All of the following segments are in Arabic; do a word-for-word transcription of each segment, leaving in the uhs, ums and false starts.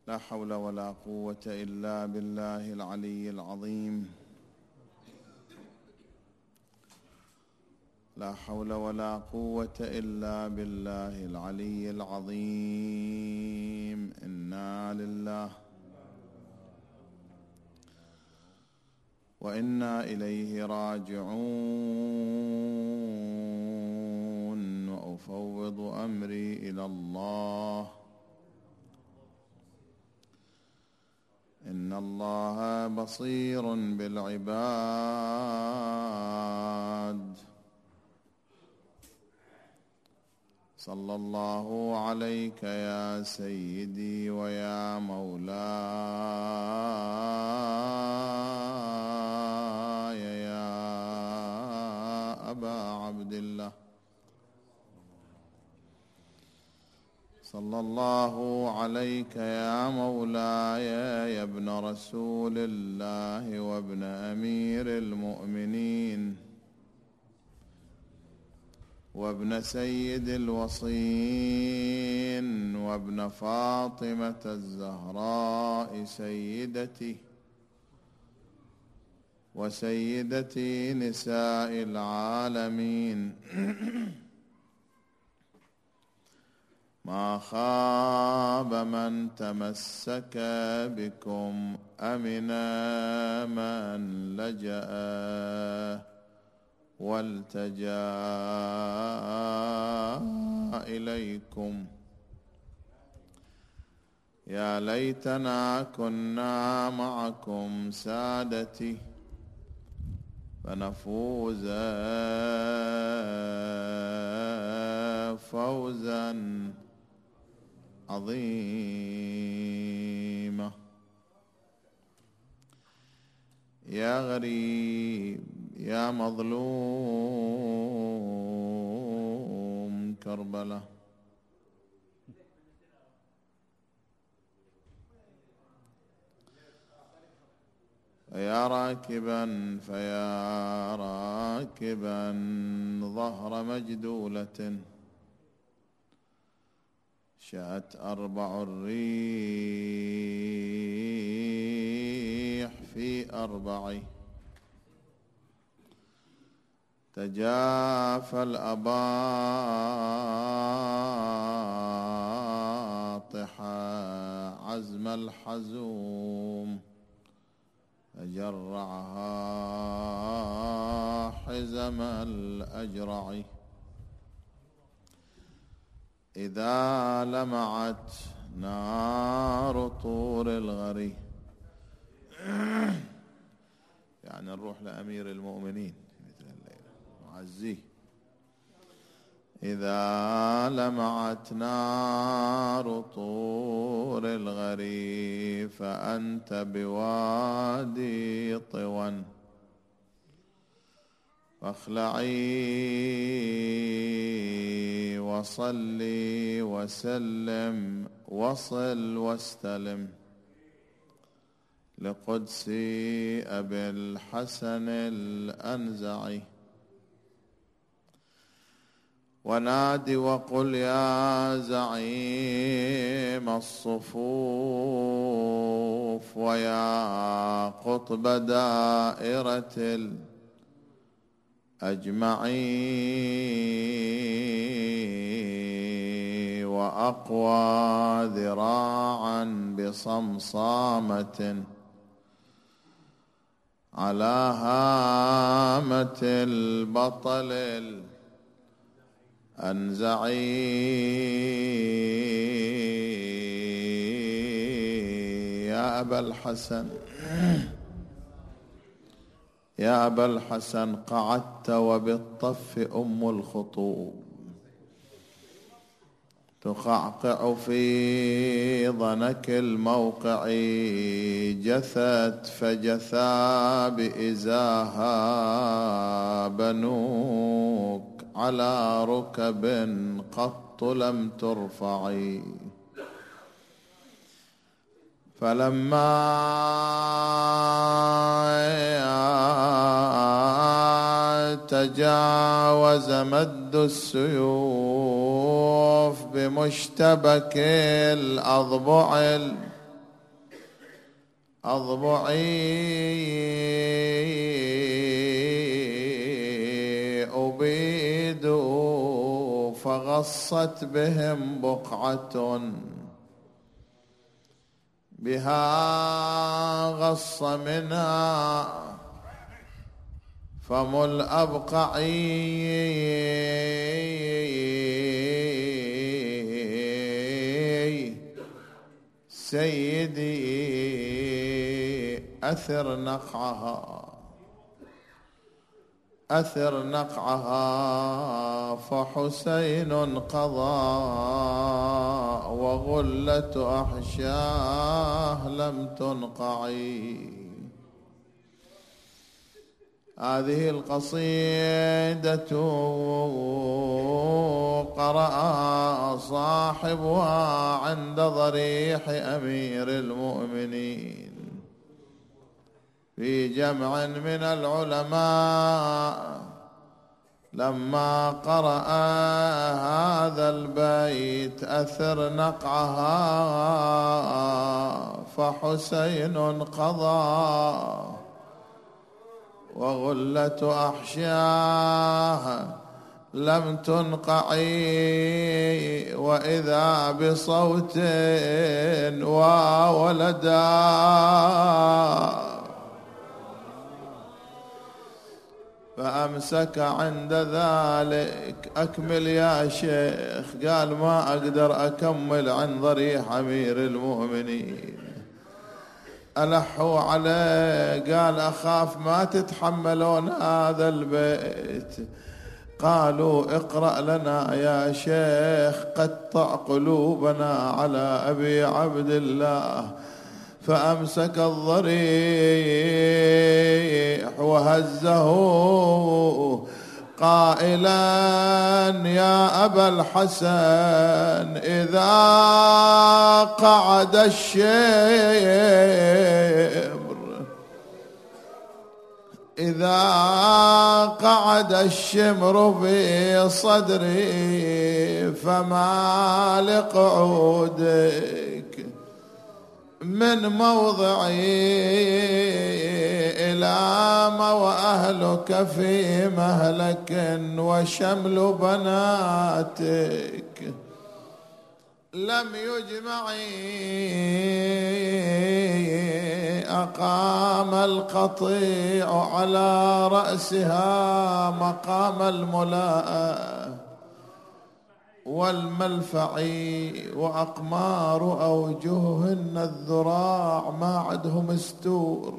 لا حول ولا قوة إلا بالله العلي العظيم. لا حول ولا قوة إلا بالله العلي العظيم. إنا لله وإنا إليه راجعون. وأفوض أمري إلى الله إن الله بصير بالعباد. صلى الله عليك يا سيدي ويا مولاي يا أبا عبد الله. صلى الله عليك يا مولاي يا ابن رسول الله وابن أمير المؤمنين وابن سيد الوصين وابن فاطمة الزهراء سيدتي وسيدتي نساء العالمين. ما خاب من تمسك بكم أمنا من لجأ والتجا إليكم. يا ليتنا كنا معكم سادتي فنفوز فوزا عظيما. يا غريب يا مظلوم كربلاء يا راكبا فيا راكبا ظهر مجدولة شاءت أربع الريح في أربع تجافى الأباطح عزم الحزوم فجرعها حزم الأجرع. إذا لمعت نار طور الغري يعني نروح لأمير المؤمنين معزيه. إذا لمعت نار طور الغري فأنت بوادي طوى فاخلعي وصلي وسلم وصل واستلم لقدس أبي الحسن الأنزعي. ونادي وقل يا زعيم الصفوف ويا قطب دائرة الأجمعين وأقوى ذراعا بصمصامة على هامة البطل أنزعي يا أبا الحسن يا أبا الحسن قعدت وبالطف أم الخطوب تقعقع في ضنك الموقع جثت فجثى بإزاها بنوك على ركب قط لم ترفعي. فلما تجاوز مد السيوف بمشتبك الأضبع أضبعي أبيدوا فغصت بهم بقعة بها غص منها فم الأبقعي سيدي أثر نقعها أثر نقعها فحسين قضى وغلة أحشاه لم تنقعي. هذه القصيدة قرأ صاحبها عند ضريح أمير المؤمنين في جمع من العلماء. لما قرأ هذا البيت أثر نقعها فحسين قضى وغلة أحشاه لم تنقعي وإذا بصوت وولدا فأمسك عند ذلك. أكمل يا شيخ. قال ما أقدر أكمل عن ضريح أمير المؤمنين. ألحوا عليه قال أخاف ما تتحملون هذا البيت. قالوا اقرأ لنا يا شيخ قطع قلوبنا على أبي عبد الله. فأمسك الضريح وهزه قائلا يا أبا الحسن إذا قعد الشمر إذا قعد الشمر في صدري فما لقعودك من موضعي إلى ما وأهلك في مهلك وشمل بناتك لم يجمعي. أقام القطيع على رأسها مقام الملاءة والملفعي وأقمار أوجههن الذراع ما عندهم استور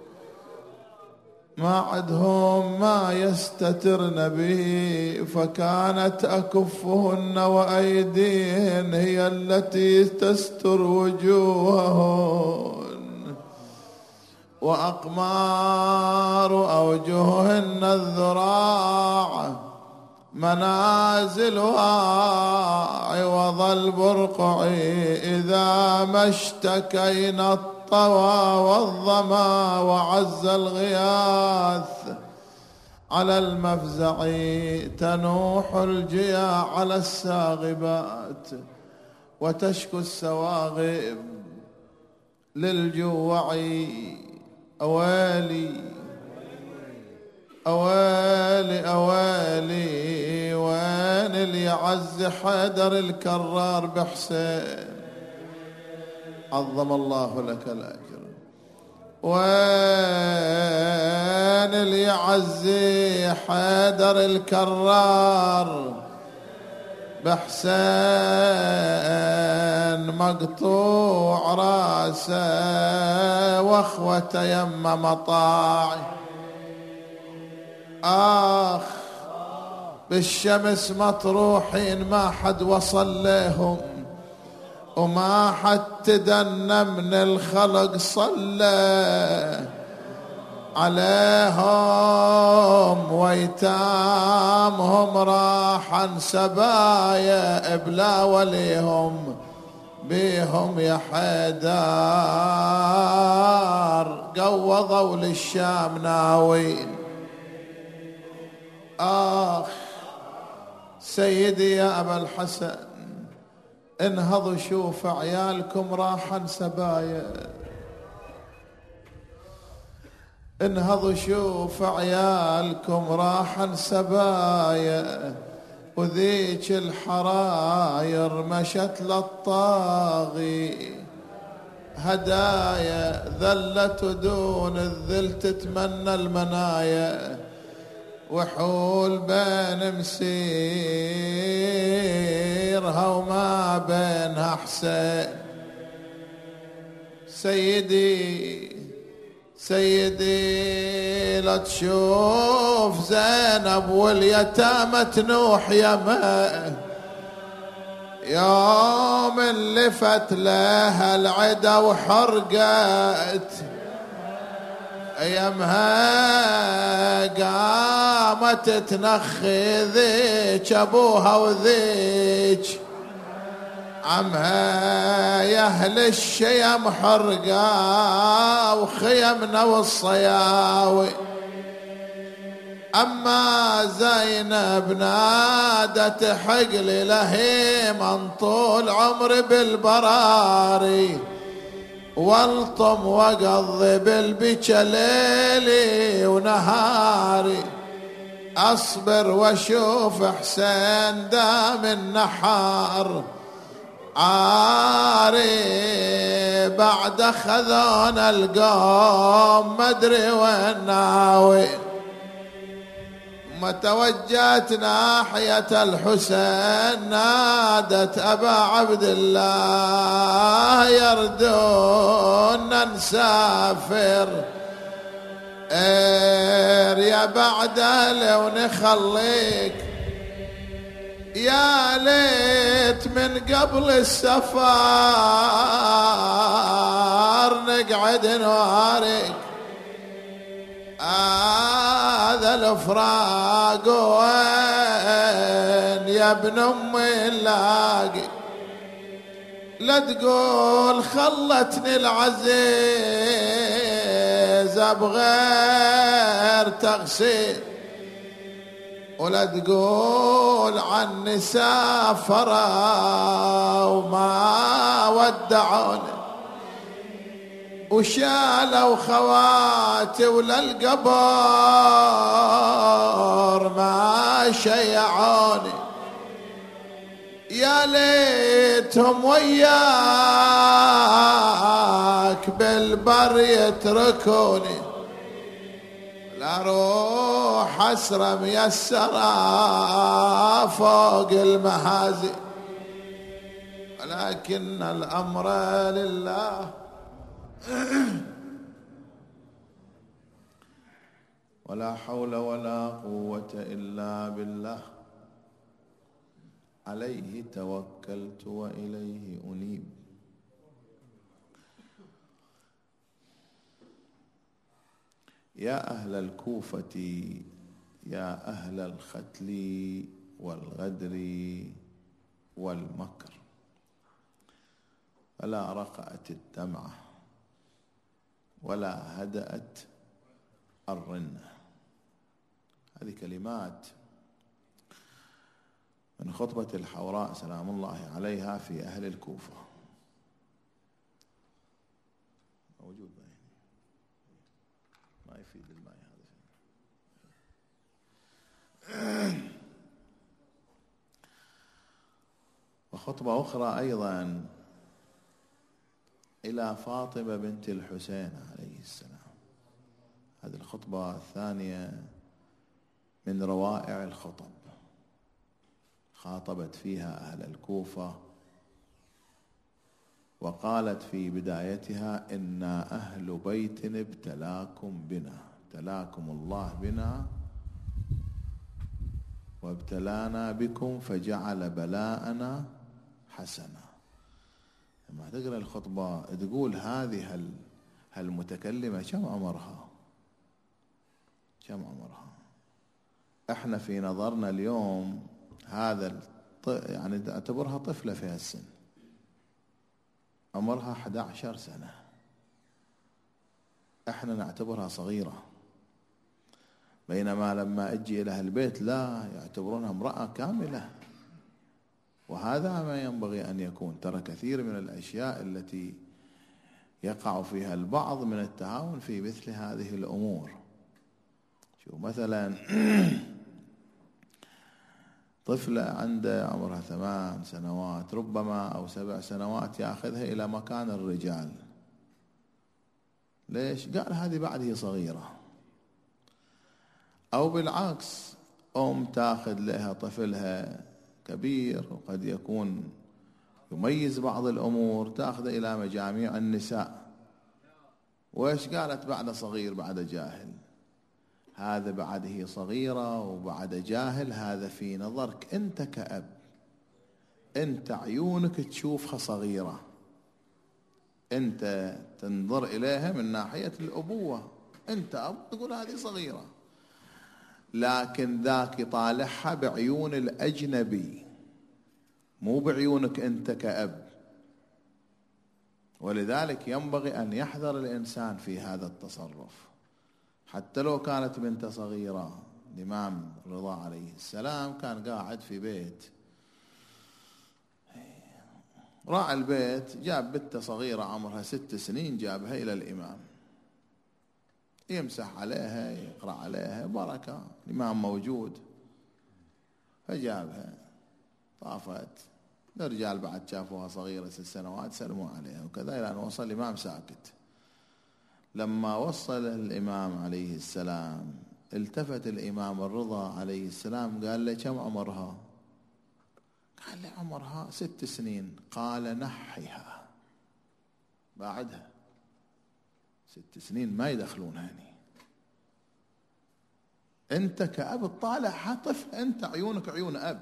ما عندهم ما يستترن به. فكانت أكفهن وأيديهن هي التي تستر وجوههن وأقمار أوجههن الذراع منازلها عوض البرقع إذا ما اشتكينا الطوى والظما وعز الغياث على المفزع تنوح الجيا على الساغبات وتشكو السواغب للجوع. أوالي أوالي أوالي وين اللي يعز حيدر الكرار بحسين عظم الله لك الأجر. وين اللي يعز حيدر الكرار بحسين مقطوع راسه واخوته يم مطاعي. آخ بالشمس مطروحين ما حد وصل لهم وما حد تدنى من الخلق صلى عليهم ويتامهم راحا سبايا بلا وليهم بيهم يا حيدار قوضوا للشام ناوين. آخ سيدي يا أبا الحسن انهضوا شوف عيالكم راحا سبايا انهضوا شوف عيالكم راحن سبايا، وذيك الحراير مشت للطاغي هدايا، ذلت دون الذل تتمنى المنايا، وحول بين مسيرها وما بينها حسين. سيدي سيدي لا تشوف زينب واليتامى تنوح يمه، يوم اللي فت لها العدا وحرقت يمها، قامت تنخي ذيك ابوها وذيك عمها، يا اهل الشيم حرقا وخيمنا والصياوي. اما زينب نادت حقلي لهيما طول عمري بالبراري، والطم وقضي بالبكا ليلي ونهاري، اصبر واشوف حسين دام النحار عاري، بعد خذون القوم مدري وين ناوي. ما توجهت ناحية الحسين نادت أبا عبد الله يردون نسافر، إير يا بعد لو نخليك، يا ليت من قبل السفر نقعد نوارك، هذا الفراق وين يا ابن امي نلاقي، لا تقول خلتني العزيز بغير تغسيل، ولا تقول عني سافروا وما ودعوني، وشالوا خواتي ولا القبر ما شيعوني، يا ليتهم وياك بالبر يتركوني، لا روح حسرة ميسرة فوق المهازي، ولكن الأمر لله ولا حول ولا قوة إلا بالله، عليه توكلت وإليه أنيب. يا أهل الكوفة يا أهل الختل والغدر والمكر، فلا رقأت الدمعة ولا هدأت الرنة. هذه كلمات من خطبة الحوراء سلام الله عليها في أهل الكوفة. موجود ما يفيد الماء هذا. وخطبة أخرى أيضا إلى فاطمة بنت الحسين عليه السلام. هذه الخطبة الثانية من روائع الخطب، خاطبت فيها أهل الكوفة وقالت في بدايتها: إنا أهل بيت ابتلاكم بنا، ابتلاكم الله بنا وابتلانا بكم فجعل بلاءنا حسنا. لما تقرأ الخطبة تقول هذه هالمتكلمة كم عمرها؟ كم عمرها؟ احنا في نظرنا اليوم هذا يعني تعتبرها طفلة في هالسن، عمرها أحد عشر سنة، احنا نعتبرها صغيرة، بينما لما اجي الى البيت لا يعتبرونها امرأة كاملة. وهذا ما ينبغي ان يكون. ترى كثير من الاشياء التي يقع فيها البعض من التهاون في مثل هذه الأمور. شو مثلا طفلة عنده عمرها ثمان سنوات ربما أو سبع سنوات يأخذها إلى مكان الرجال. ليش؟ قال هذه بعد هي صغيرة. أو بالعكس أم تأخذ لها طفلها كبير وقد يكون يميز بعض الأمور تأخذه إلى مجاميع النساء، وإيش قالت؟ بعد صغير بعد جاهل. هذا بعد هي صغيرة وبعد جاهل، هذا في نظرك أنت كأب، أنت عيونك تشوفها صغيرة، أنت تنظر إليها من ناحية الأبوة، أنت أب تقول هذه صغيرة، لكن ذاك يطالعها بعيون الأجنبي مو بعيونك أنت كأب. ولذلك ينبغي أن يحذر الإنسان في هذا التصرف. حتى لو كانت بنته صغيرة، الإمام رضا عليه السلام كان قاعد في بيت، راعي البيت جاب بنته صغيرة عمرها ست سنين جابها إلى الإمام يمسح عليها يقرأ عليها بركة، الإمام موجود، فجابها طافت. الرجال بعد شافوها صغيرة ست سنوات سلموا عليها وكذا إلى أن وصل الإمام ساكت. لما وصل الإمام عليه السلام التفت الإمام الرضا عليه السلام قال له كم عمرها؟ قال له عمرها ست سنين. قال نحيها، بعدها ست سنين ما يدخلون هني. أنت كأب تطالع طفل، أنت عيونك عيون أب،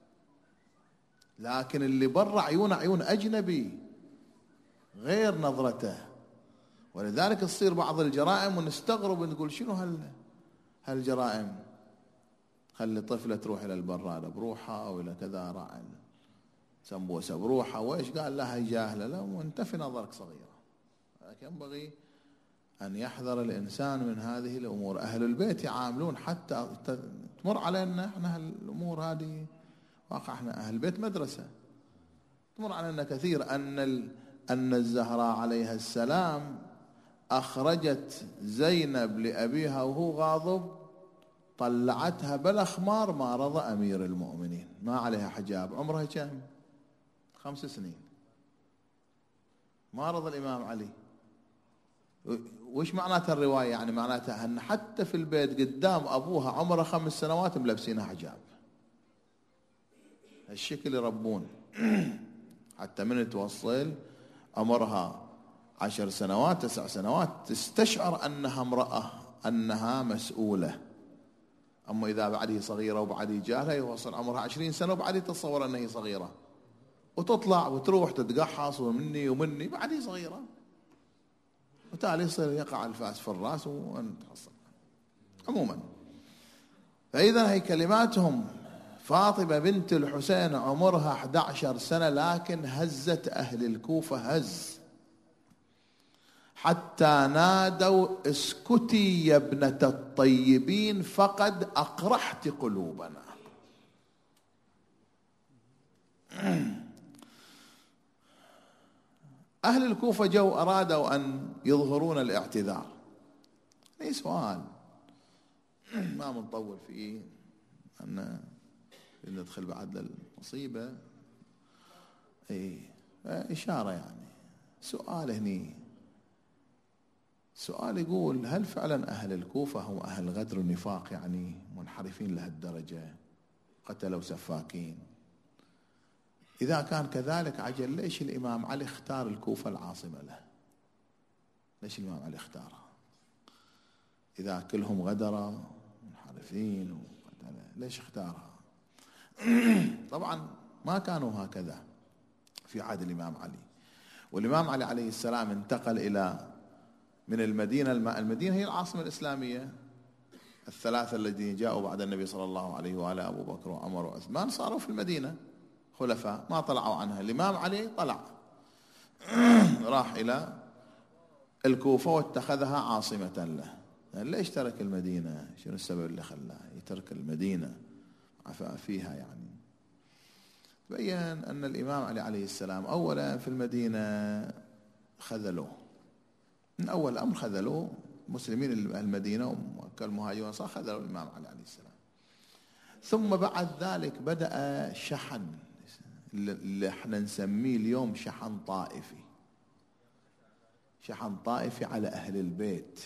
لكن اللي برا عيونه عيون أجنبي غير نظرته. ولذلك تصير بعض الجرائم ونستغرب ونقول شنو هال هالجرائم. خلي طفلة تروح إلى البرادة بروحها أو إلى كذا راعي سمبوسة بروحها، وإيش قال لها جاهلة؟ لا، وأنت في نظرك صغيرة. لكن ينبغي أن يحذر الإنسان من هذه الأمور. أهل البيت يعاملون حتى تمر علينا إحنا هالأمور هذه واقع، إحنا أهل البيت مدرسة تمر علينا كثير. أن أن الزهراء عليها السلام أخرجت زينب لأبيها وهو غاضب، طلعتها بلا خمار ما رضى أمير المؤمنين، ما عليها حجاب، عمرها كم؟ خمس سنين، ما رضى الإمام علي. وش معناتها الرواية؟ يعني معناتها أن حتى في البيت قدام أبوها عمره خمس سنوات ملبسينها حجاب. الشكل يربون حتى من توصل عمرها عشر سنوات تسع سنوات تستشعر أنها امرأة، أنها مسؤولة. أما إذا بعدها صغيرة وبعدها جاهلة يوصل عمرها عشرين سنة وبعدها تتصور أنها صغيرة وتطلع وتروح تتقحص ومني ومني بعدها صغيرة، وتالي يصير يقع الفاس في الرأس وأنت حصل. عموما فإذا هي كلماتهم. فاطمة بنت الحسين عمرها أحد عشر سنة لكن هزت أهل الكوفة هز، حتى نادوا اسكتي يا ابنة الطيبين فقد أقرحت قلوبنا. أهل الكوفة جو أرادوا أن يظهرون الاعتذار. أي سؤال ما بنطول فيه، أن ندخل بعد المصيبة. أي إشارة يعني سؤال هني، سؤال يقول هل فعلا أهل الكوفة هم أهل غدر ونفاق، يعني منحرفين لهالدرجة، قتلوا سفاكين؟ إذا كان كذلك عجل ليش الإمام علي اختار الكوفة العاصمة له؟ ليش الإمام علي اختارها؟ إذا كلهم غدرة منحرفين وقتلة ليش اختارها؟ طبعا ما كانوا هكذا في عهد الإمام علي. والإمام علي عليه السلام انتقل إلى من المدينة، المدينة هي العاصمة الإسلامية. الثلاثة الذين جاءوا بعد النبي صلى الله عليه وآله أبو بكر وعمر وعثمان صاروا في المدينة خلفاء، ما طلعوا عنها. الإمام علي طلع راح إلى الكوفة واتخذها عاصمة له. يعني ليش ترك المدينة؟ شنو السبب اللي خلاه يترك المدينة عفا فيها؟ يعني بين أن الإمام علي عليه السلام أولا في المدينة خذلوه، من أول أمر خذلوه مسلمين المدينة ومكة المهاجرون صار خذلوا الإمام علي عليه السلام. ثم بعد ذلك بدأ شحن اللي احنا نسميه اليوم شحن طائفي، شحن طائفي على أهل البيت.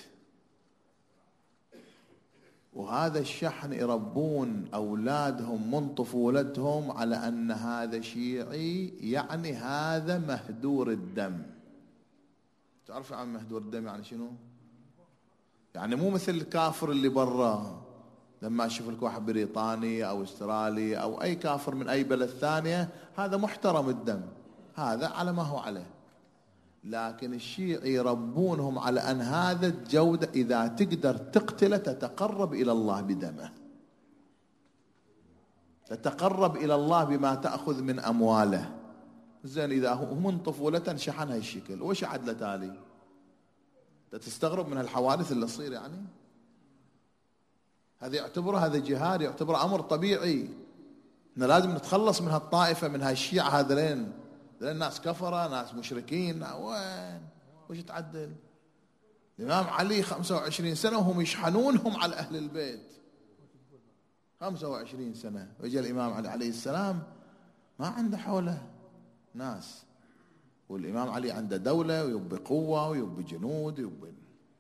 وهذا الشحن يربون أولادهم من طفولتهم على أن هذا شيعي، يعني هذا مهدور الدم. تعرف عن مهدور الدم يعني شنو؟ يعني مو مثل الكافر اللي برا، لما أشوف لك واحد بريطاني أو استرالي أو أي كافر من أي بلد ثانية هذا محترم الدم، هذا على ما هو عليه. لكن الشيعي يربونهم على أن هذا الجودة إذا تقدر تقتله تتقرب إلى الله بدمه، تتقرب إلى الله بما تأخذ من أمواله. زين إذا هو من طفولة شحن هالشكل، وش عدله تالي؟ تستغرب من هالحوادث اللي تصير. يعني هذا يعتبره هذا جهاد، يعتبره أمر طبيعي. إحنا لازم نتخلص من هالطائفة، من هالشيعة هذلين، لأن ناس كفرة، ناس مشركين. وين وش تعدل؟ الإمام علي خمسة وعشرين سنة وهم يشحنونهم على أهل البيت، خمسة وعشرين سنة. وجاء الإمام علي عليه السلام ما عنده حوله ناس، والإمام علي عنده دولة ويبي قوة ويبي جنود ويبي.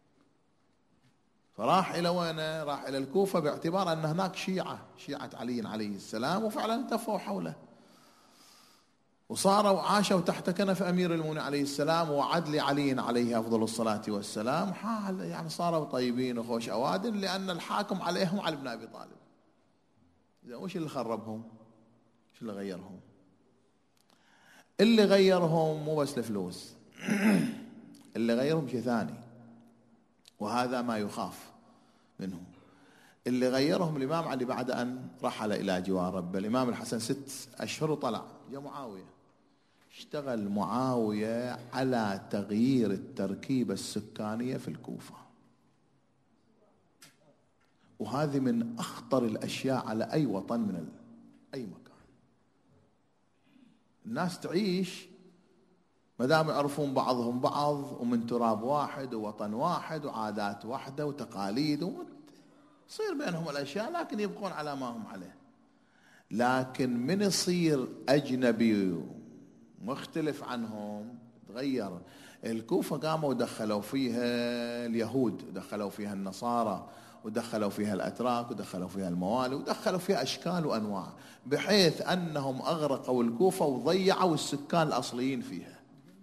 فراح إلى وين؟ راح إلى الكوفة باعتبار أن هناك شيعة، شيعة علي عليه السلام، وفعلا التفوا حوله وصاروا وعاشوا تحت كنف أمير المؤمنين عليه السلام وعدل علي عليه أفضل الصلاة والسلام. حال يعني صاروا طيبين وخوش أوادم، لأن الحاكم عليهم علي بن أبي طالب. إذا وش اللي خربهم؟ وش اللي غيرهم؟ اللي غيرهم مو بس الفلوس اللي غيرهم شيء ثاني، وهذا ما يخاف منه. اللي غيرهم الإمام علي بعد أن رحل إلى جوار ربه. الإمام الحسن ست أشهر وطلع، جاء معاوية، اشتغل معاوية على تغيير التركيبة السكانية في الكوفة، وهذه من أخطر الأشياء على أي وطن من أي مكان. الناس تعيش ما دام يعرفون بعضهم بعض، ومن تراب واحد ووطن واحد وعادات واحدة وتقاليد، وتصير بينهم الأشياء، لكن يبقون على ما هم عليه. لكن من يصير أجنبي مختلف عنهم تغير. الكوفة قاموا ودخلوا فيها اليهود، ودخلوا فيها النصارى، ودخلوا فيها الأتراك، ودخلوا فيها الموالي، ودخلوا فيها أشكال وأنواع، بحيث أنهم أغرقوا الكوفة وضيعوا السكان الأصليين فيها.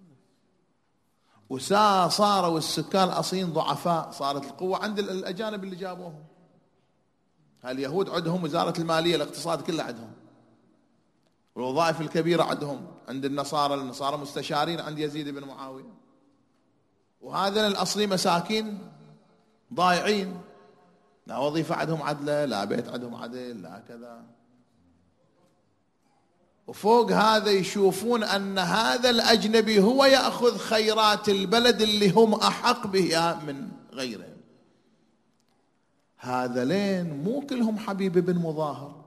وصاروا السكان الأصليين ضعفاء، صارت القوة عند الأجانب اللي جابوهم. اليهود عندهم وزارة المالية، الاقتصاد كله عندهم، والوظائف الكبيرة عندهم. عند النصارى، النصارى مستشارين عند يزيد بن معاوية. وهذا الأصلي مساكين ضايعين، لا وظيفة عندهم عدلة، لا بيت عندهم عدل، لا كذا. وفوق هذا يشوفون أن هذا الأجنبي هو يأخذ خيرات البلد اللي هم أحق بها من غيرهم. هذا لين مو كلهم حبيب بن مظاهر،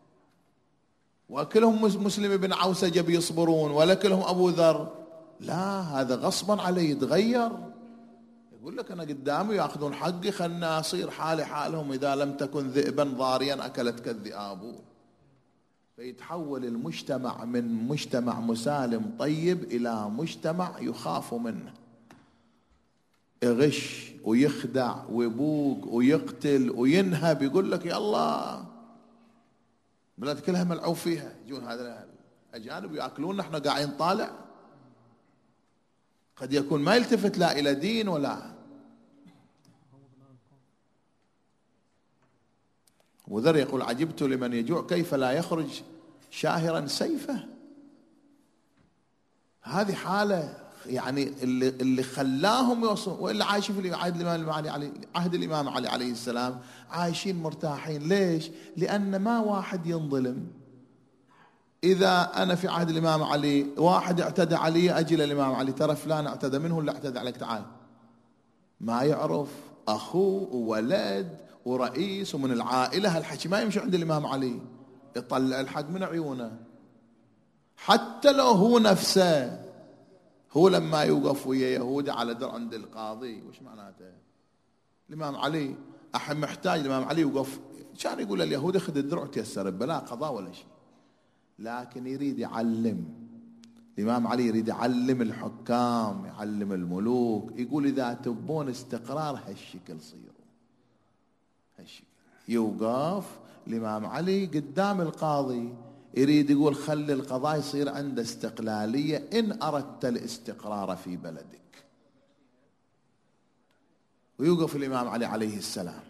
وكلهم مسلم بن عوسجة بيصبرون، ولا كلهم أبو ذر. لا، هذا غصبا عليه يتغير، يقول لك أنا قدامي يأخذون حقي، خلنا أصير حالي حالهم، إذا لم تكن ذئبا ضاريا أكلتك الذئاب. فيتحول المجتمع من مجتمع مسالم طيب إلى مجتمع يخاف منه، يغش ويخدع ويبوق ويقتل وينهب. يقول لك يا الله بلاد كلها ملعوب فيها، يجون هذا الأجانب يأكلون، احنا قاعدين طالع. قد يكون ما يلتفت لا إلى دين ولا. وذر يقول عجبت لمن يجوع كيف لا يخرج شاهرا سيفه. هذه حالة يعني اللي اللي خلاهم يوصلوا. والا عايشين في عهد الامام علي عهد الامام علي عليه السلام عايشين مرتاحين. ليش؟ لان ما واحد ينظلم. اذا انا في عهد الامام علي واحد اعتدى علي، اجي للامام علي، ترى فلان اعتدى منه اللي اعتدى عليك، تعال. ما يعرف اخوه وولد ورئيس ومن العائله، هالحكي ما يمشي عند الامام علي، يطلع الحق من عيونه. حتى لو هو نفسه هو لما يوقف ويا يهودي على درع عند القاضي وش معناته؟ الإمام علي أحد محتاج الإمام علي يوقف، كان يقول اليهودي خذ الدرع وتيسر بلا قضاء ولا شيء، لكن يريد يعلم. الإمام علي يريد يعلم الحكام، يعلم الملوك، يقول إذا تبون استقرار هالشكل صيروا هالشكل. يوقف الإمام علي قدام القاضي يريد يقول خلي القضاء يصير عنده استقلالية إن أردت الاستقرار في بلدك. ويوقف الإمام علي عليه السلام،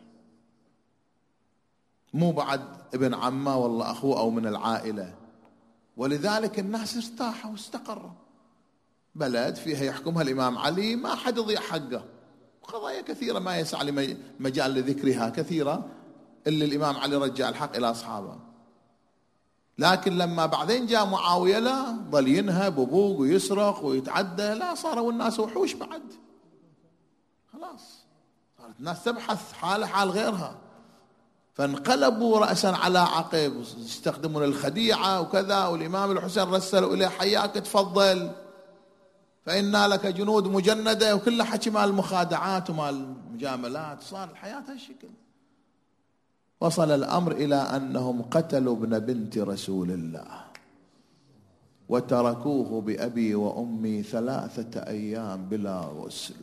مو بعد ابن عمه والله أخوه أو من العائلة، ولذلك الناس ارتاحوا واستقروا. بلد فيها يحكمها الإمام علي ما حد يضيع حقه، قضايا كثيرة ما يسع لي مجال لذكرها كثيرة اللي الإمام علي رجع الحق إلى أصحابه. لكن لما بعدين جاء معاوية لا، ظل ينهب وبوق ويسرق ويتعدى، لا صاروا الناس وحوش بعد، خلاص صارت الناس تبحث حال حال غيرها، فانقلبوا رأسا على عقب، يستخدمون الخديعة وكذا. والإمام الحسين رسلوا إليه حياك تفضل فإنا لك جنود مجندة، وكل حكي مال المخادعات ومال المجاملات. صار الحياة هالشكل. وصل الأمر إلى أنهم قتلوا ابن بنت رسول الله وتركوه بأبي وأمي ثلاثة أيام بلا غسل.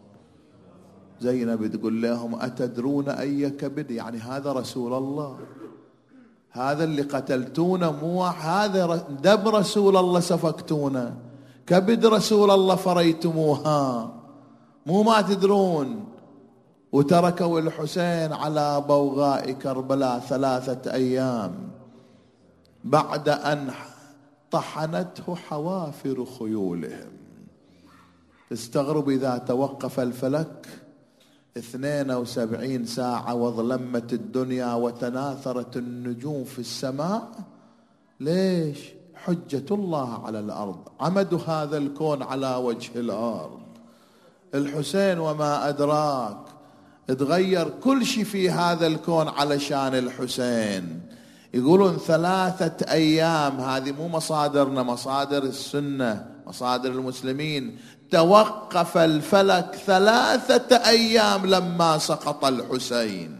زينب تقول لهم أتدرون أي كبد، يعني هذا رسول الله، هذا اللي قتلتونه، مو هذا دم رسول الله سفكتونه، كبد رسول الله فريتموها، مو ما تدرون. وتركوا الحسين على بوغاء كربلاء ثلاثة أيام بعد أن طحنته حوافر خيولهم. تستغرب إذا توقف الفلك اثنين وسبعين ساعة وظلمت الدنيا وتناثرت النجوم في السماء. ليش؟ حجة الله على الأرض، عمد هذا الكون على وجه الأرض الحسين وما أدراك. تغير كل شيء في هذا الكون علشان الحسين. يقولون ثلاثة أيام، هذه مو مصادرنا، مصادر السنة مصادر المسلمين. توقف الفلك ثلاثة أيام لما سقط الحسين.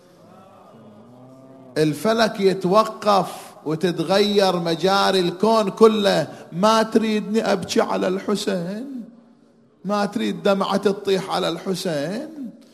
الفلك يتوقف وتتغير مجاري الكون كله. ما تريدني أبكي على الحسين؟ ما تريد دمعة تطيح على الحسين؟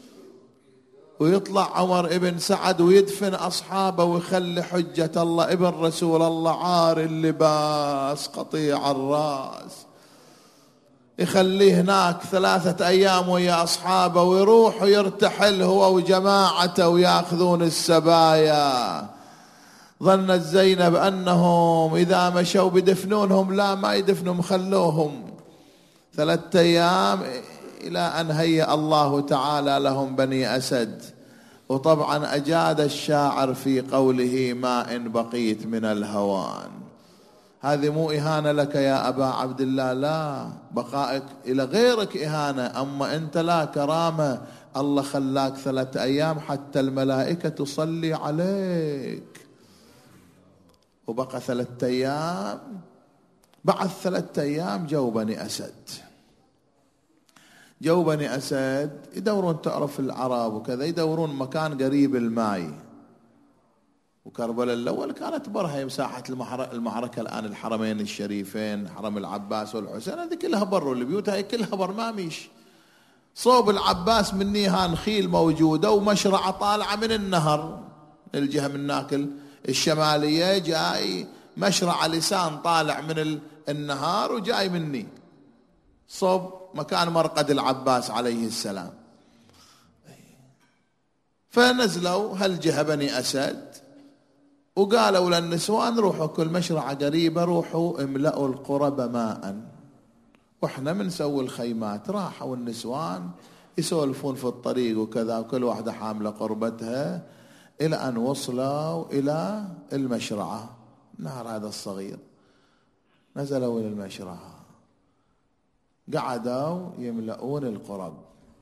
ويطلع عمر ابن سعد ويدفن أصحابه ويخلي حجة الله ابن رسول الله عار اللباس قطيع الرأس، يخليه هناك ثلاثة أيام ويا أصحابه، ويروح ويرتحل هو وجماعته ويأخذون السبايا. ظنت زينب أنهم إذا مشوا بدفنونهم، لا ما يدفنهم، خلوهم ثلاثة أيام إلى أن هيأ الله تعالى لهم بني أسد. وطبعا أجاد الشاعر في قوله ما إن بقيت من الهوان. هذه مو إهانة لك يا أبا عبد الله، لا، بقائك إلى غيرك إهانة، أما أنت لا، كرامة. الله خلاك ثلاثة أيام حتى الملائكة تصلي عليك. وبقى ثلاثة أيام. بعد ثلاثة أيام جو بني أسد. جو بني أسد يدورون، تعرف العرب وكذا، يدورون مكان قريب الماء. وكربلاء الأول كانت برها مساحة المعركة الآن الحرمين الشريفين، حرم العباس والحسين، هذه كلها بر، والبيوت هاي كلها بر، ما ميش. صوب العباس منيها نخيل موجودة ومشرعة طالعة من النهر، الجهة من ناكل الشمالية جاي مشرعة لسان طالع من النهار وجاي مني صوب مكان مرقد العباس عليه السلام. فنزلوا هالجهة بني أسد وقالوا للنسوان روحوا كل مشرعة قريبة روحوا املأوا القرب ماء واحنا بنسوي الخيمات. راحوا النسوان يسولفون في الطريق وكذا، وكل واحدة حاملة قربتها، إلى أن وصلوا إلى المشرعة، النهر هذا الصغير. نزلوا إلى المشرعة، قعدوا يملؤون القرب،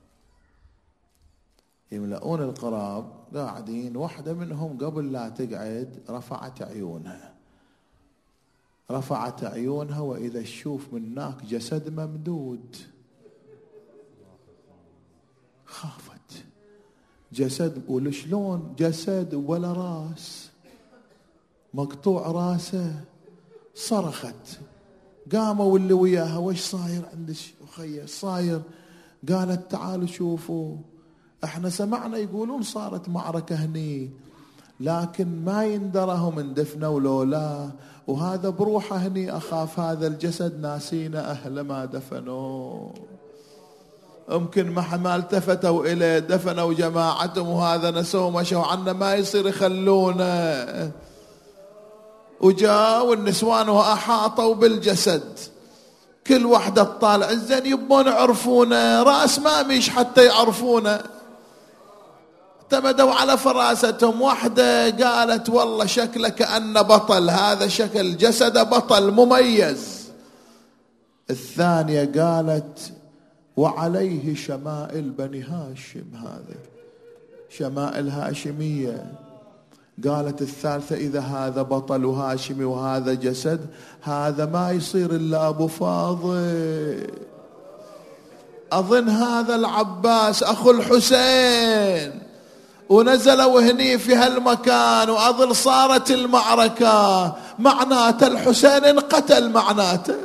يملؤون القراب، قاعدين. واحدة منهم قبل لا تقعد رفعت عيونها رفعت عيونها وإذا تشوف من هناك جسد ممدود. خافت، جسد ولشلون جسد ولا راس، مقطوع راسه. صرخت، قاموا اللي وياها وش صاير عندك أخي صاير؟ قالت تعالوا شوفوا، احنا سمعنا يقولون صارت معركة هني، لكن ما يندرهم اندفنوا لولا، وهذا بروحه هني أخاف هذا الجسد ناسينا أهل ما دفنوا. يمكن ما ما التفتوا إليه، دفنوا جماعتهم وهذا نسوا مشوا عنا، ما يصير يخلونه. وجاءوا النسوان وأحاطوا بالجسد، كل واحدة تطالع زين يبون يعرفونه، رأس ما مش حتى يعرفونه. اعتمدوا على فراستهم. واحدة قالت والله شكله كأنه بطل، هذا شكل جسده بطل مميز. الثانية قالت وعليه شمائل بني هاشم، هذا شمائل هاشمية. قالت الثالثة إذا هذا بطل وهاشمي وهذا جسد، هذا ما يصير إلا أبو فاضل، أظن هذا العباس أخو الحسين، ونزلوا هني في هالمكان وأظن صارت المعركة، معناته الحسين انقتل، معناته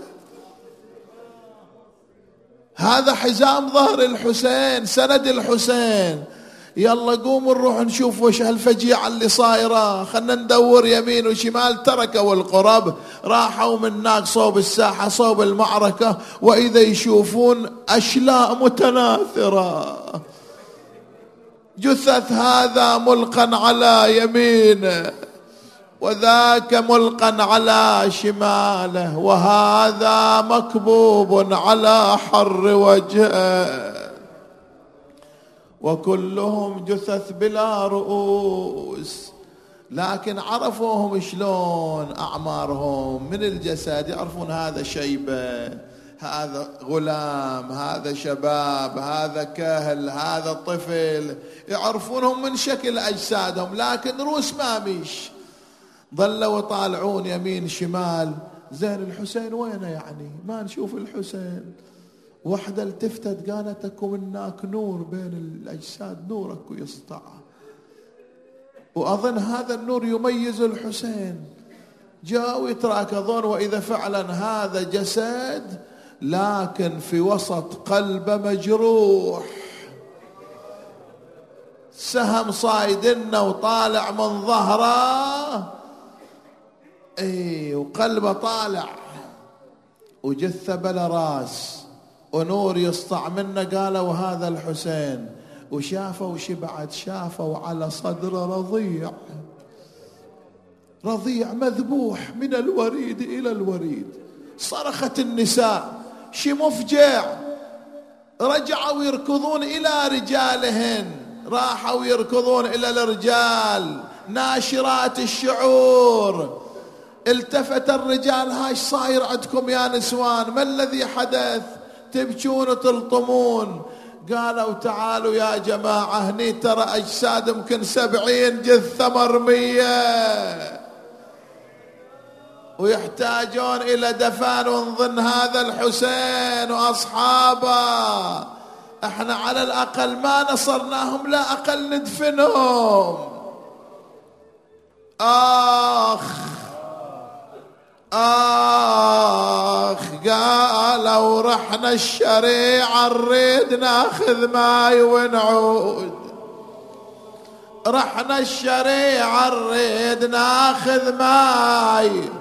هذا حزام ظهر الحسين، سند الحسين. يلا قوموا نروح نشوف وش هالفجيعة اللي صايرة، خلنا ندور يمين وشمال. تركوا القرب، راحوا من هناك صوب الساحة صوب المعركة، وإذا يشوفون أشلاء متناثرة، جثث هذا ملقا على يمينه وذاك ملقا على شماله، وهذا مكبوب على حر وجهه، وكلهم جثث بلا رؤوس. لكن عرفوهم شلون أعمارهم من الجسد، يعرفون هذا شيبة، هذا غلام، هذا شباب، هذا كهل، هذا طفل، يعرفونهم من شكل أجسادهم، لكن رؤوس ما مش. ظلوا يطالعون يمين شمال، زين الحسين وينه يعني؟ ما نشوف الحسين. واحدة التفتت قالت اكو هناك نور بين الأجساد، نور اكو يسطع، وأظن هذا النور يميز الحسين. جاءوا يتراكضون، وإذا فعلا هذا جسد، لكن في وسط قلبه مجروح، سهم صايدنا وطالع من ظهره، اي وقلبه طالع، وجثه بلا راس، ونور يسطع منه. قالوا هذا الحسين. وشافوا وش بعد؟ شافوا على صدره رضيع، رضيع مذبوح من الوريد إلى الوريد. صرخت النساء شي مفجع، رجعوا يركضون إلى رجالهن، راحوا يركضون إلى الرجال ناشرات الشعور. التفت الرجال، هاش صاير عندكم يا نسوان؟ ما الذي حدث؟ تبكون وتلطمون. قالوا تعالوا يا جماعة، هني ترى أجساد يمكن سبعين جثة مرمية، ويحتاجون إلى دفن، ونظن هذا الحسين وأصحابه احنا على الأقل ما نصرناهم، لا أقل ندفنهم. آخ آخ قالوا رحنا الشريعة نريد ناخذ ماي ونعود، رحنا الشريعة نريد ناخذ ماي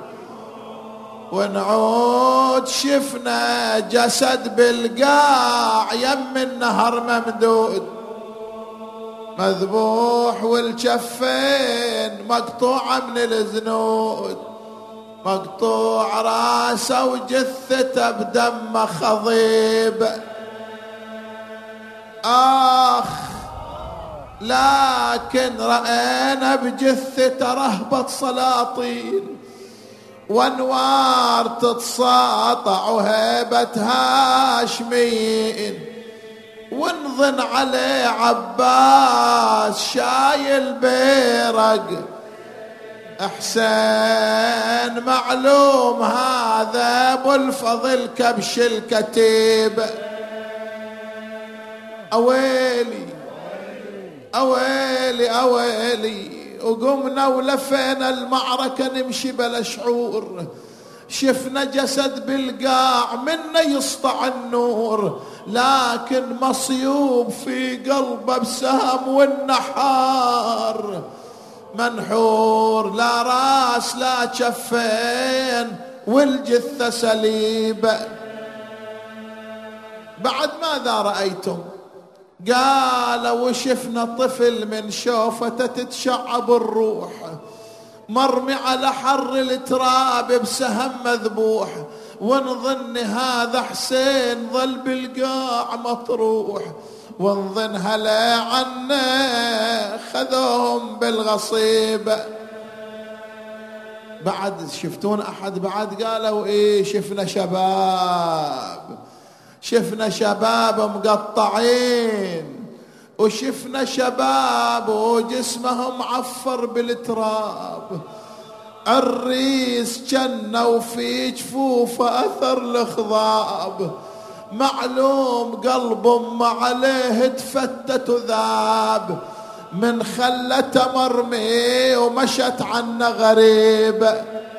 ونعود. شفنا جسد بالقاع يم النهر ممدود، مذبوح والجفين مقطوعة من الزنود، مقطوع راسه وجثته بدم خضيب. آخ لكن رأينا بجثته رهبة سلاطين، وانوار تتساطع وهيبة هاشمين، ونظن عليه عباس شايل بيرق حسين معلوم هذا ابو الفضل كبش الكتيب. اويلي اويلي اويلي، وقمنا ولفينا المعركة نمشي بلا شعور، شفنا جسد بالقاع منا يسطع النور، لكن مصيوب في قلبه بسهم والنحار، منحور لا راس لا كفين والجثة سليبة. بعد ماذا رأيتم؟ قال وشفنا طفل من شوفته تتشعب الروح، مرمي على حر التراب بسهم مذبوح، ونظن هذا حسين ظل بالقاع مطروح، ونظن هلا عنا خذوهم بالغصيب. بعد شفتون أحد بعد؟ قالوا إيه شفنا شباب، شفنا شباب مقطعين، وشفنا شباب وجسمهم معفر بالتراب، عريس جنة وفي جفوفه أثر الخضاب، معلوم قلب أم عليه تفتت وذاب، من خلته مرمي ومشت عنا غريب.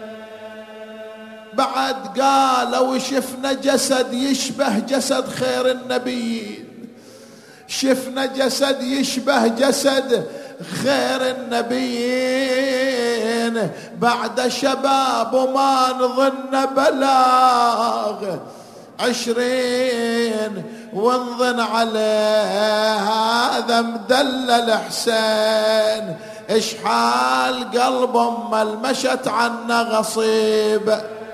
بعد قالوا شفنا جسد يشبه جسد خير النبيين، شفنا جسد يشبه جسد خير النبيين، بعد شباب وما نظن بلاغ عشرين، ونظن عليه هذا مدلل حسين، اشحال قلب ام المشت عنا غصيب.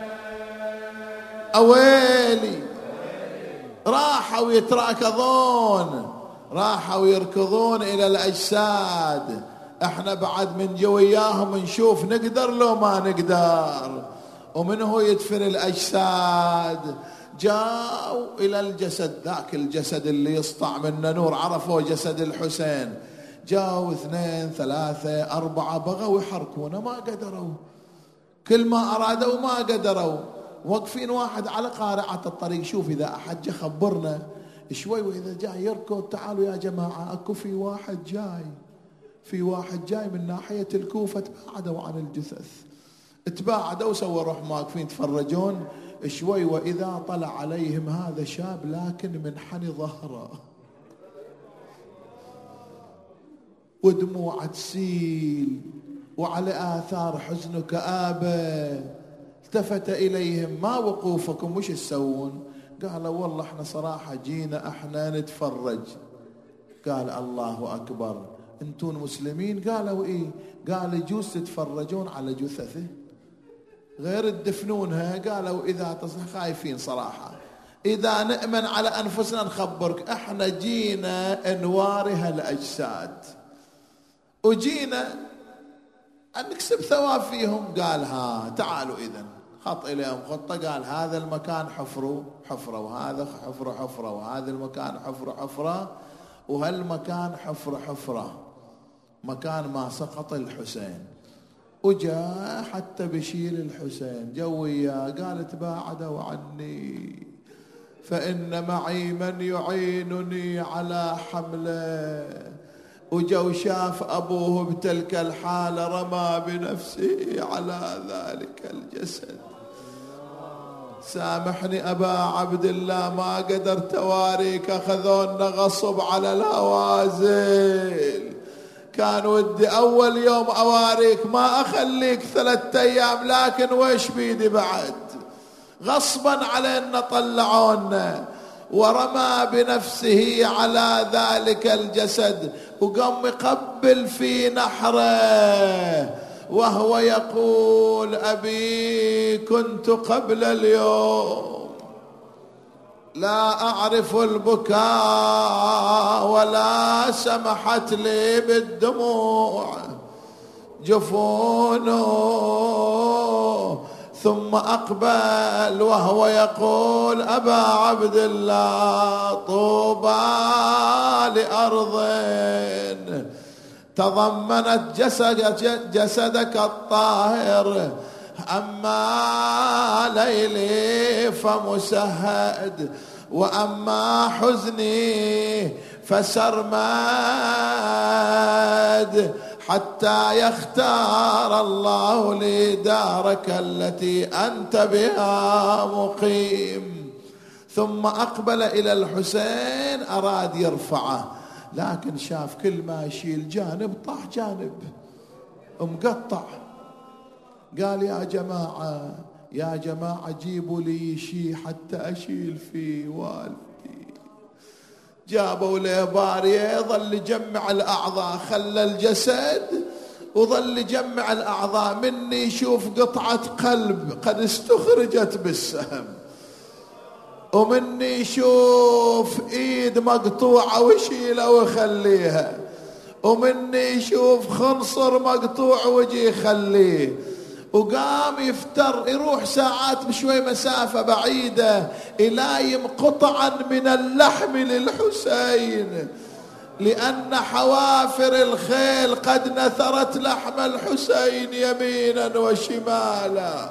اويلي راحوا يتراكضون، راحوا يركضون الى الاجساد، احنا بعد من جو وياهم نشوف نقدر لو ما نقدر، ومن هو يدفن الاجساد. جاءوا الى الجسد ذاك الجسد اللي يسطع منه نور، عرفوا جسد الحسين، جاءوا اثنين ثلاثة أربعة بغوا يحركونه ما قدروا، كل ما أرادوا ما قدروا، وقفين واحد على قارعة الطريق، شوف إذا أحد جا خبرنا شوي، وإذا جاي يركض تعالوا يا جماعة أكو في واحد جاي، في واحد جاي من ناحية الكوفة. تباعدوا عن الجثث، تباعدوا سووا روح واقفين تفرجون شوي، وإذا طلع عليهم هذا شاب لكن منحني ظهره ودموع تسيل وعلى آثار حزن وكآبة. التفت إليهم ما وقوفكم وش تسوون؟ قالوا والله احنا صراحة جينا احنا نتفرج. قال الله أكبر، انتون مسلمين؟ قالوا ايه. قال يجوز تتفرجون على جثثه غير تدفنونها؟ قالوا إذا تصح خايفين صراحة، إذا نأمن على أنفسنا نخبرك، احنا جينا نواري هالأجساد وجينا أن نكسب ثواب فيهم. قال ها تعالوا إذن، خط إليهم خطة، قال هذا المكان حفروا حفرة، وهذا حفرة حفرة، وهذا المكان حفرة حفرة، وهالمكان حفرة حفرة، مكان ما سقط الحسين. وجاء حتى بشيل الحسين جويا، قال تباعدوا عني فإن معي من يعينني على حمله. وجو شاف أبوه بتلك الحالة رمى بنفسه على ذلك الجسد. سامحني أبا عبد الله ما قدرت أواريك، أخذونا غصب على الهوازل، كان ودي أول يوم أواريك ما أخليك ثلاثة أيام، لكن ويش بيدي بعد غصبا علينا طلعونا. ورمى بنفسه على ذلك الجسد وقام يقبل في نحره وهو يقول أبي كنت قبل اليوم لا أعرف البكاء ولا سمحت لي بالدموع جفونه. ثم أقبل وهو يقول أبا عبد الله طوبى لأرض تضمنت جسد جسدك الطاهر. أما ليلي فمسهد، وأما حزني فسرمد، حتى يختار الله لي دارك التي أنت بها مقيم. ثم أقبل إلى الحسين، أراد يرفعه، لكن شاف كل ما يشيل جانب طاح جانب مقطع. قال يا جماعة يا جماعة جيبوا لي شيء حتى أشيل فيه والدي. جابوا له بارية، ظل يجمع الأعضاء، خلى الجسد وظل يجمع الأعضاء. مني يشوف قطعة قلب قد استخرجت بالسهم، ومني يشوف ايد مقطوعة ويشيلها ويخليها، ومني يشوف خنصر مقطوع ويجي يخليه. وقام يفتر، يروح ساعات بشوي مسافة بعيدة يلايم قطعا من اللحم للحسين، لأن حوافر الخيل قد نثرت لحم الحسين يمينا وشمالا.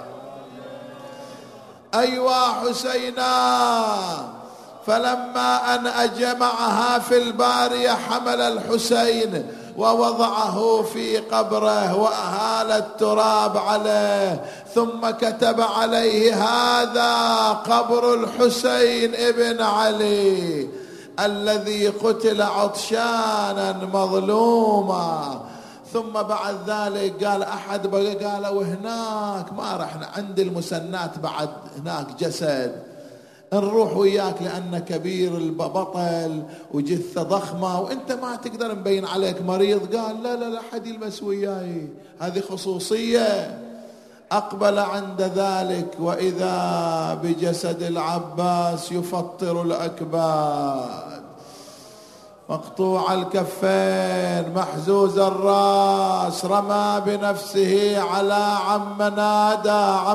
أيوا حسينا. فلما أن أجمعها في البارية حمل الحسين ووضعه في قبره وأهال التراب عليه، ثم كتب عليه هذا قبر الحسين ابن علي الذي قتل عطشانا مظلوما. ثم بعد ذلك قال أحد بقى، قالوا هناك ما رحنا عند المسنات، بعد هناك جسد نروح وياك لأن كبير البطل وجثة ضخمة وانت ما تقدر نبين عليك مريض. قال لا لا لا حد يلمس وياي، هذه خصوصية. أقبل عند ذلك وإذا بجسد العباس يفطر الأكباد، مقطوع الكفين، محزوز الرأس، رمى بنفسه على عم، نادى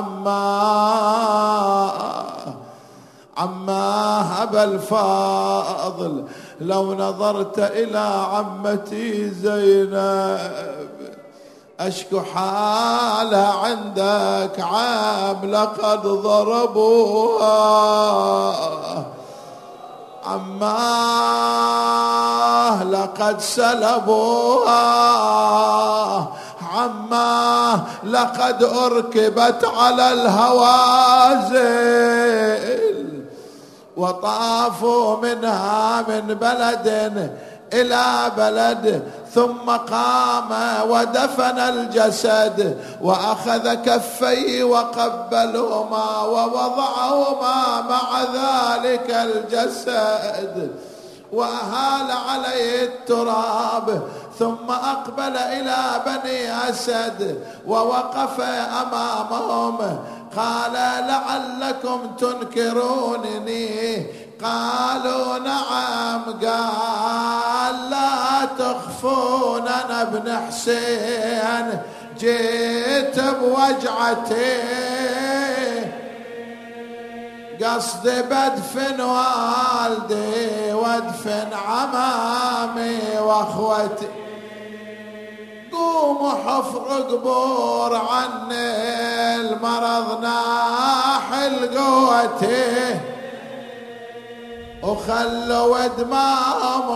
عما عما أبا الفاضل، لو نظرت إلى عمتي زينب أشكو حالها عندك عام، لقد ضربوها عماه، لقد سلبوها عماه، لقد أركبت على الهوازل، وطافوا منها من بلد إلى بلد، ثم قام ودفن الجسد وأخذ كفيه وقبلهما ووضعهما مع ذلك الجسد وأهال عليه التراب. ثم أقبل إلى بني أسد ووقف أمامهم، قال لعلكم تنكرونني؟ قالوا نعم. قال لا تخفون، أنا ابن حسين جيت بوجعتي، قصدي بدفن والدي وادفن عمامي واخوتي، قوموا حفر قبور عني، المرض ناحل قوتي، وخلوا دماهم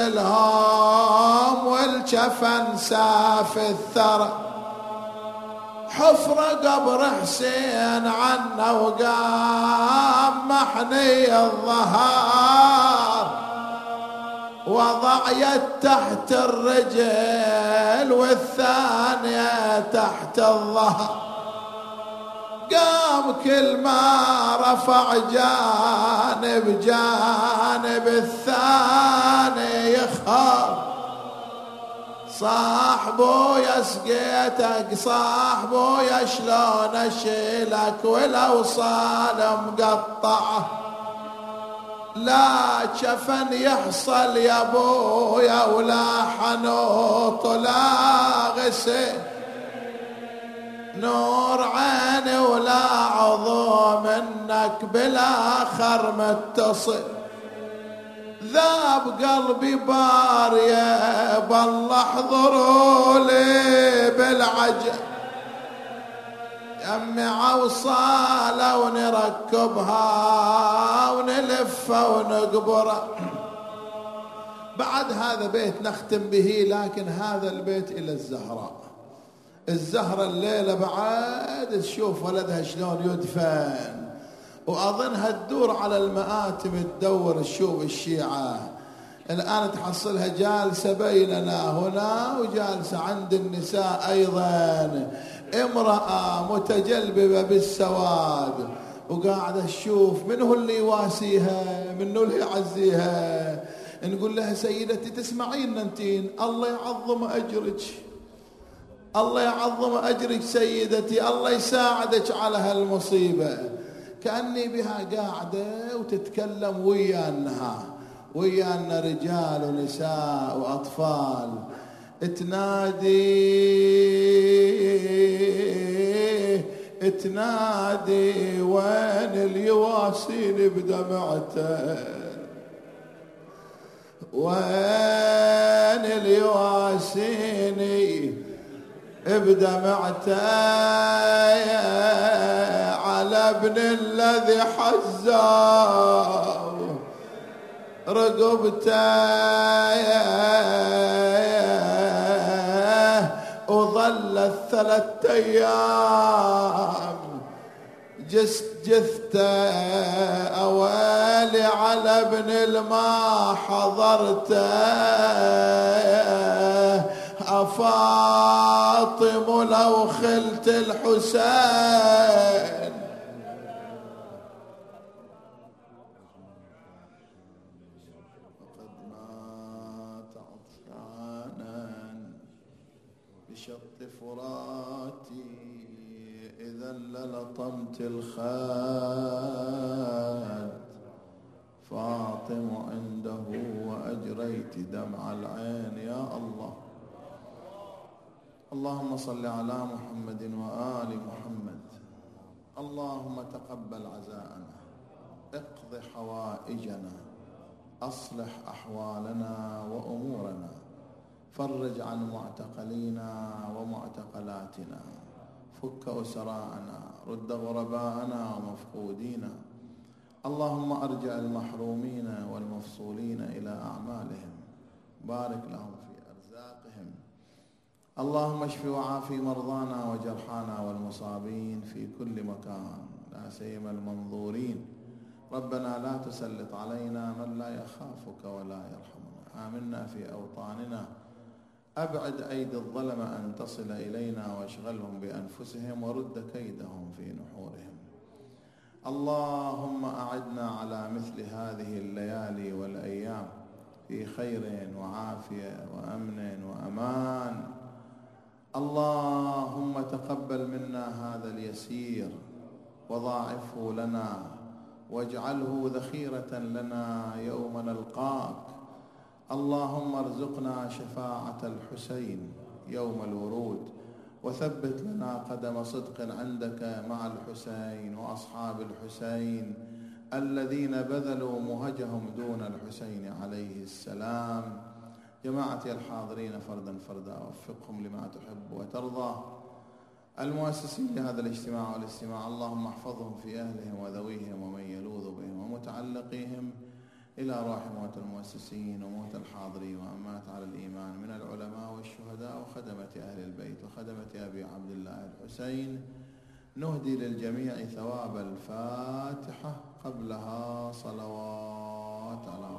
غسلهم والجفن ساف الثرى. حفر قبر حسين عنا وقام محني الظهر، وضع يد تحت الرجل والثانية تحت الظهر. قام كل ما رفع جانب جانب الثاني يخاف، صاحبو يا سقيتك، صاحبو يا شلون اشيلك، ولو صال مقطعه لا جفن يحصل يا ابويا، ولا حنوط لا غسل، نور عيني ولا عضو منك بالاخر متصل. ذاب قلبي بارية بالله احضروا لي بالعجل يمي عوصالة ونركبها ونلفها ونقبرها. بعد هذا بيت نختم به، لكن هذا البيت إلى الزهراء. الزهرة الليلة بعد تشوف ولدها شلون يدفن، وأظنها تدور على المآتم تدور تشوف الشيعة. الآن تحصلها جالسة بيننا هنا وجالسة عند النساء أيضا، امرأة متجلببة بالسواد، وقاعدة تشوف من هو اللي يواسيها، من هو اللي يعزيها. نقول لها سيدتي تسمعين انتين، الله يعظم أجرك، الله يعظم أجرك سيدتي، الله يساعدك على هالمصيبة. كأني بها قاعدة وتتكلم ويانا ويانا رجال ونساء وأطفال، تنادي تنادي وين اليواسين بدمعته، وين اليواسين بدمعته على ابن الذي حزاه رقبته، وظلت ثلاثة أيام جست جثته أوالي على ابن الما حضرته، أفاطم لو خلت الحسين فقد مات عطشانا بشط فراتي، إذا للطمت الخاد فاطم عنده وأجريت دمع العين. يا الله، اللهم صل على محمد وآل محمد. اللهم تقبل عزاءنا، اقض حوائجنا، أصلح أحوالنا وأمورنا، فرج عن معتقلينا ومعتقلاتنا، فك أسراءنا، رد غرباءنا ومفقودينا. اللهم أرجع المحرومين والمفصولين إلى أعمالهم، بارك لهم في أرزاقهم. اللهم اشف وعافي مرضانا وجرحانا والمصابين في كل مكان، لا سيما المنظورين. ربنا لا تسلط علينا من لا يخافك ولا يرحمنا. آمنا في أوطاننا، أبعد أيدي الظلمة أن تصل إلينا، واشغلهم بأنفسهم ورد كيدهم في نحورهم. اللهم أعدنا على مثل هذه الليالي والأيام في خير وعافية وأمن وأمان. اللهم تقبل منا هذا اليسير وضاعفه لنا، واجعله ذخيرة لنا يوم نلقاك. اللهم ارزقنا شفاعة الحسين يوم الورود، وثبت لنا قدم صدق عندك مع الحسين وأصحاب الحسين الذين بذلوا مهجهم دون الحسين عليه السلام. جماعتي الحاضرين فردا فردا وفقهم لما تحب وترضى. المؤسسين لهذا الاجتماع والاستماع، اللهم احفظهم في أهلهم وذويهم ومن يلوذ بهم ومتعلقيهم، إلى روح موت المؤسسين وموت الحاضرين وأمات على الإيمان من العلماء والشهداء وخدمة أهل البيت وخدمة أبي عبد الله الحسين. نهدي للجميع ثواب الفاتحة، قبلها صلوات على